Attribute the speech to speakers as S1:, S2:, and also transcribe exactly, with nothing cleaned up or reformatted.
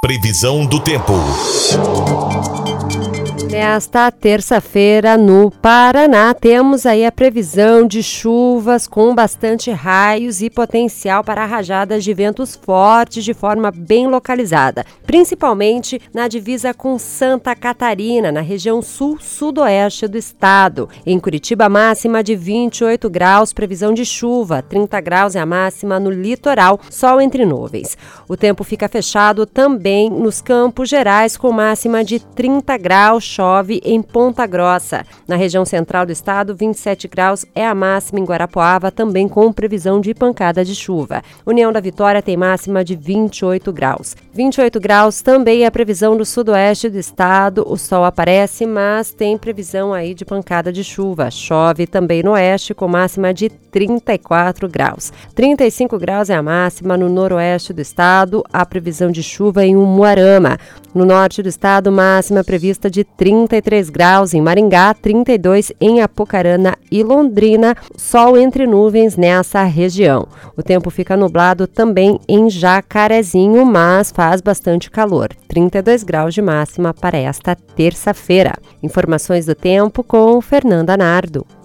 S1: Previsão do tempo.
S2: Nesta terça-feira, no Paraná, temos aí a previsão de chuvas com bastante raios e potencial para rajadas de ventos fortes de forma bem localizada, principalmente na divisa com Santa Catarina, na região sul-sudoeste do estado. Em Curitiba, máxima de vinte e oito graus, previsão de chuva, trinta graus é a máxima no litoral, sol entre nuvens. O tempo fica fechado também nos Campos Gerais, com máxima de trinta graus, chove em Ponta Grossa. Na região central do estado, vinte e sete graus é a máxima em Guarapuava, também com previsão de pancada de chuva. União da Vitória tem máxima de vinte e oito graus. vinte e oito graus também é a previsão do sudoeste do estado. O sol aparece, mas tem previsão aí de pancada de chuva. Chove também no oeste, com máxima de trinta e quatro graus. trinta e cinco graus é a máxima no noroeste do estado. A previsão de chuva em Umuarama. No norte do estado, máxima prevista de trinta e três graus em Maringá, trinta e dois em Apucarana e Londrina, sol entre nuvens nessa região. O tempo fica nublado também em Jacarezinho, mas faz bastante calor, trinta e dois graus de máxima para esta terça-feira. Informações do tempo com Fernanda Nardo.